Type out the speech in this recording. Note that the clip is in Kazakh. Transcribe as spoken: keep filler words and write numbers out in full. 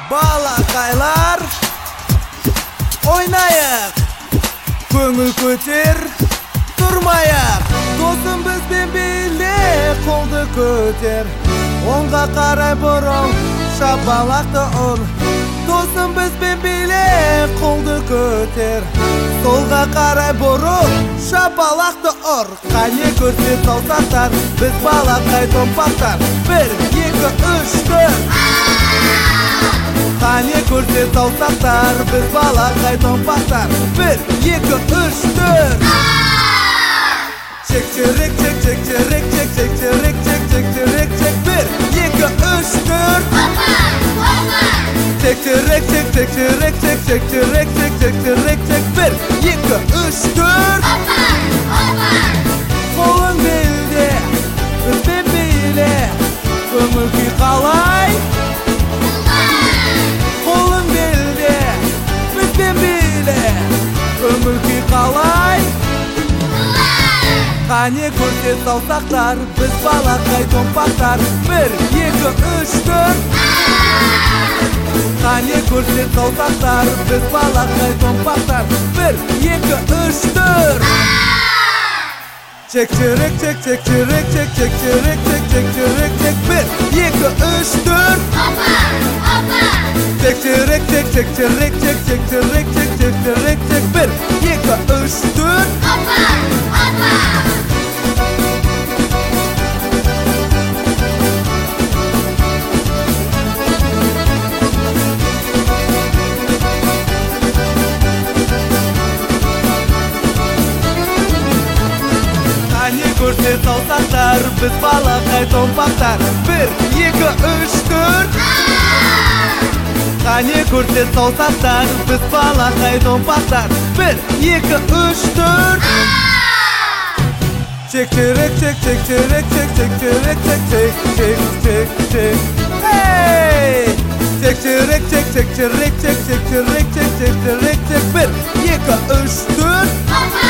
Балақайлар ойнайық, көңіл көтер, тұрмайық. Досым бізбен биле, қолды көтер, оңға қарай бұрыл, шапалақты ұр. Досым бізбен биле, қолды көтер, солға қарай бұрыл, шапалақты ұр. Қане көрсет саусақтар, біз балақай томпақтар. Бір, екі, үш, төрт. Қане көрсет саусақтар, біз балақай томпақтар. Бір, екі, үш, төрт. Чек, черек, чек, чек, черек, чек, чек, черек, чек, чек, черек, чек. Бір, екі, үш, төрт. Чек, черек, чек, чек, черек, чек, чек, черек, чек, чек, черек, чек. Бір, екі, үш, төрт. Қолың белде, бізбен биле, көңіл күй қалай? Қолың белде, бізбен биле, көңіл күй қалай? Қане көрсет саусақтар, біз балақай томпақтар. Бір, екі, үш, төрт. Қане көрсет саусақтар, біз балақай томпақтар. Бір, екі, үш, төрт. Чек, черек, чек, чек, черек, чек, чек, черек, чек, чек, черек, чек. Бір, екі, үш, төрт. Чек, черек, чек, чек, черек, чек, чек, черек, чек, чек, черек, чек. Бір, екі, үш, төрт. Көрсет саусақтар, біз балақай томпақтар. Бір, екі, үш, төрт. Қане көрсет саусақтар, біз балақай томпақтар. Бір, екі, үш, төрт. Чек, черек, чек, чек, черек, чек, чек, черек, чек, чек, чек, чек, чек. Эй! Чек, черек, чек, чек, черек, чек, чек, черек, чек, чек, черек, чек. Бір, екі, үш, төрт.